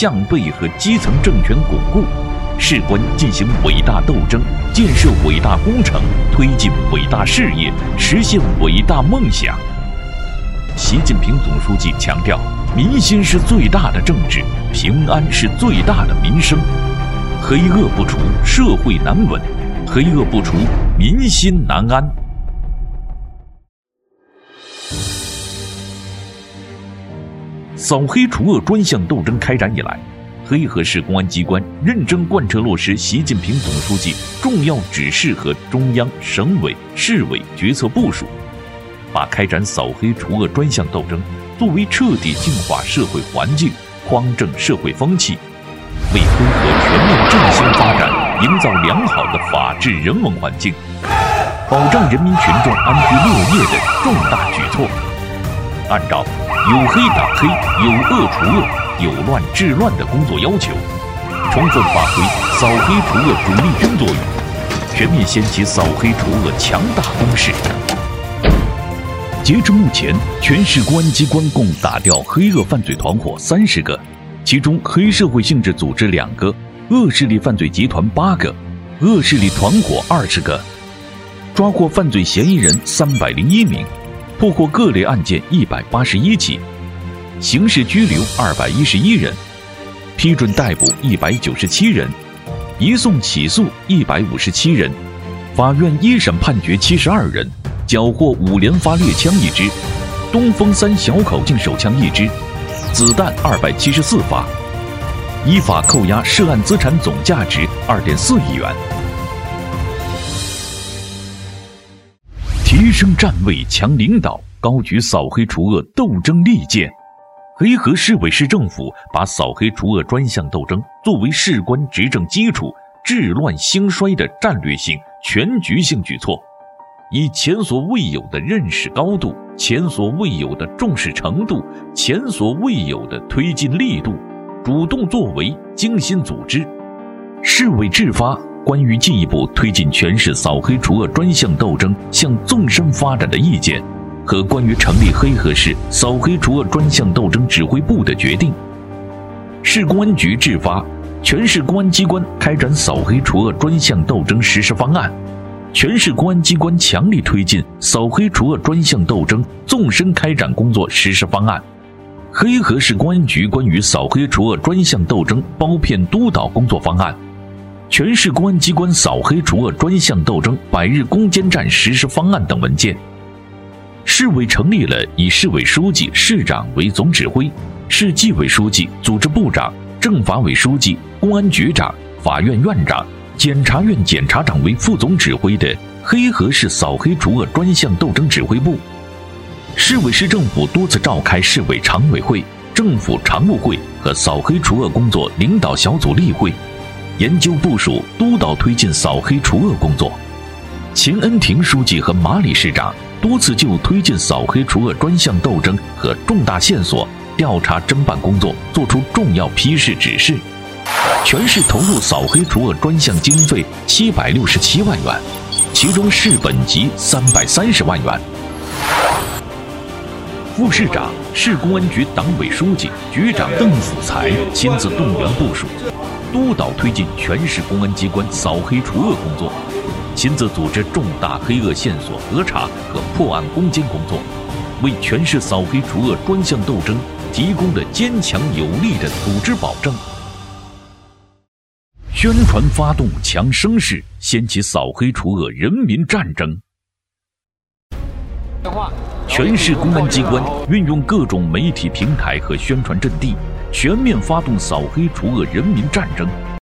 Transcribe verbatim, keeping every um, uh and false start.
项背和基层政权巩固，事关进行伟大斗争，建设伟大工程，推进伟大事业，实现伟大梦想。习近平总书记强调，民心是最大的政治，平安是最大的民生。黑恶不除，社会难稳；黑恶不除，民心难安。扫黑除恶专项斗争开展以来，黑河市公安机关认真贯彻落实习近平总书记重要指示和中央、省委、市委决策部署，把开展扫黑除恶专项斗争作为彻底净化社会环境、匡正社会风气，为黑河全面振兴发展营造良好的法治人文环境，保障人民群众安居乐业的重大举措。按照有黑打黑、有恶除恶、有乱治乱的工作要求，充分发挥扫黑除恶主力军作用，全面掀起扫黑除恶强大攻势。截至目前，全市公安机关共打掉黑恶犯罪团伙三十个，其中黑社会性质组织两个，恶势力犯罪集团八个，恶势力团伙二十个，抓获犯罪嫌疑人三百零一名，破获各类案件一百八十一起，刑事拘留二百一十一人，批准逮捕一百九十七人，移送起诉一百五十七人，法院一审判决七十二人，缴获五连发猎枪一支，东风三小口径手枪一支，子弹二百七十四发，依法扣押涉案资产总价值二点四亿元。提升站位，强领导，高举扫黑除恶斗争利剑。黑河市委市政府把扫黑除恶专项斗争作为事关执政基础、治乱兴衰的战略性、全局性举措，以前所未有的认识高度、前所未有的重视程度、前所未有的推进力度，主动作为，精心组织。市委制发关于进一步推进全市扫黑除恶专项斗争向纵深发展的意见和关于成立黑河市扫黑除恶专项斗争指挥部的决定。市公安局制发全市公安机关开展扫黑除恶专项斗争实施方案，全市公安机关强力推进扫黑除恶专项斗争纵深开展工作实施方案，黑河市公安局关于扫黑除恶专项斗争包片督导工作方案，全市公安机关扫黑除恶专项斗争百日攻坚战实施方案等文件。市委成立了以市委书记、市长为总指挥，市纪委书记、组织部长、政法委书记、公安局长、法院院长、检察院检察长为副总指挥的黑河市扫黑除恶专项斗争指挥部。市委市政府多次召开市委常委会、政府常务会和扫黑除恶工作领导小组例会，研究部署、督导推进扫黑除恶工作。秦恩亭书记和马里市长多次就推进扫黑除恶专项斗争和重大线索调查侦办工作作出重要批示指示。全市投入扫黑除恶专项经费七百六十七万元，其中市本级三百三十万元。副市长、市公安局党委书记、局长邓辅才亲自动员部署，督导推进全市公安机关扫黑除恶工作，亲自组织重大黑恶线索核查和破案攻坚工作，为全市扫黑除恶专项斗争提供了坚强有力的组织保证。宣传发动强声势，掀起扫黑除恶人民战争。全市公安机关运用各种媒体平台和宣传阵地，全面发动扫黑除恶人民战争。